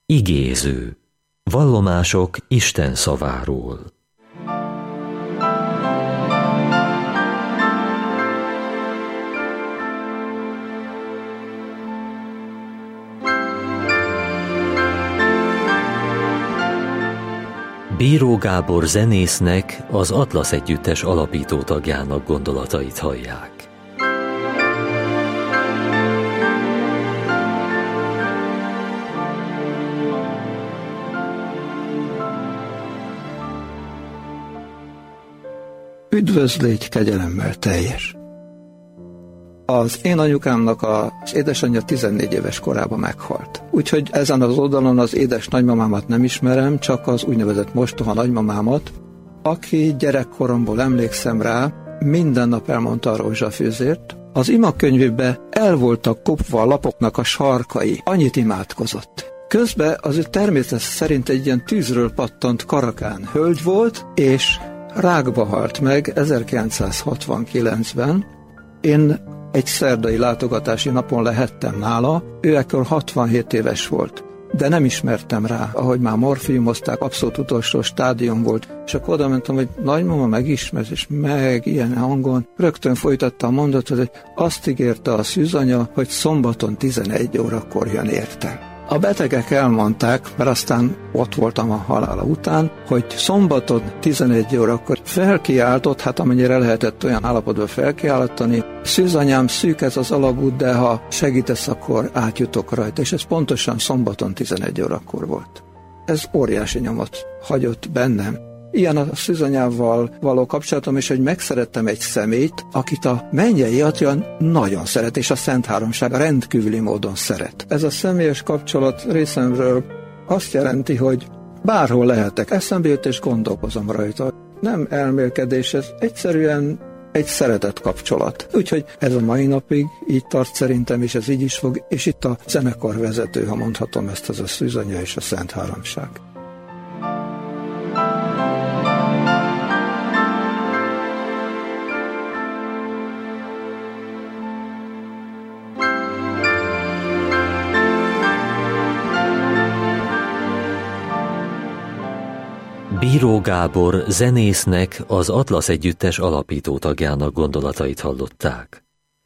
Igéző. Vallomások Isten szaváról. Bíró Gábor zenésznek, az Atlasz Együttes alapító tagjának gondolatait hallják. Üdvözlégy kegyelemmel teljes! Az én anyukámnak az édesanyja 14 éves korában meghalt. Úgyhogy ezen az oldalon az édes nagymamámat nem ismerem, csak az úgynevezett mostoha nagymamámat, aki gyerekkoromból emlékszem rá, minden nap elmondta a rózsafűzért. Az imakönyvébe el voltak kopva a lapoknak a sarkai, annyit imádkozott. Közben az ő természet szerint egy ilyen tűzről pattant karakán hölgy volt, és rákba halt meg 1969-ben. Én egy szerdai látogatási napon lehettem nála, ő ekkor 67 éves volt, de nem ismertem rá, ahogy már morfiumozták, abszolút utolsó stádium volt, és akkor oda mentem, hogy nagymama megismert, és meg ilyen hangon rögtön folytatta a mondatot, hogy azt ígérte a szűzanya, hogy szombaton 11 órakor jön érte. A betegek elmondták, mert aztán ott voltam a halála után, hogy szombaton 11 órakor felkiáltott, hát amennyire lehetett olyan állapotban felkiáltani, szűzanyám, szűk ez az alagút, de ha segítesz, akkor átjutok rajta, és ez pontosan szombaton 11 órakor volt. Ez óriási nyomot hagyott bennem. Ilyen a szűzanyával való kapcsolatom, és hogy megszerettem egy személyt, akit a mennyei atya nagyon szeret, és a Szent Háromság rendkívüli módon szeret. Ez a személyes kapcsolat részemről azt jelenti, hogy bárhol lehetek, eszembe jött és gondolkozom rajta. Nem elmélkedés, ez egyszerűen egy szeretett kapcsolat. Úgyhogy ez a mai napig így tart szerintem, és ez így is fog, és itt a zenekar vezető, ha mondhatom ezt, az a szűzanya és a Szent Háromság. Bíró Gábor zenésznek, az Atlasz Együttes alapító tagjának gondolatait hallották.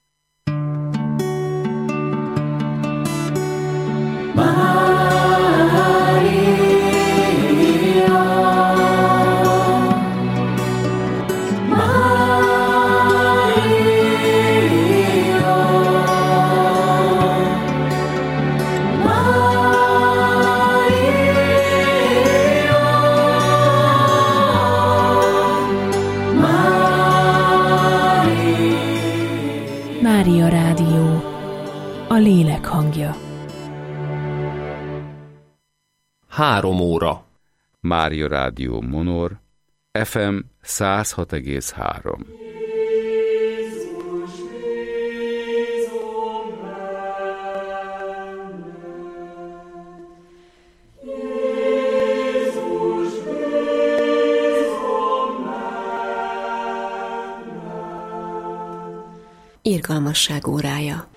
Mária Rádió, a lélek hangja. 3 óra. Mária Rádió Monor, FM 106,3. Irgalmasság órája.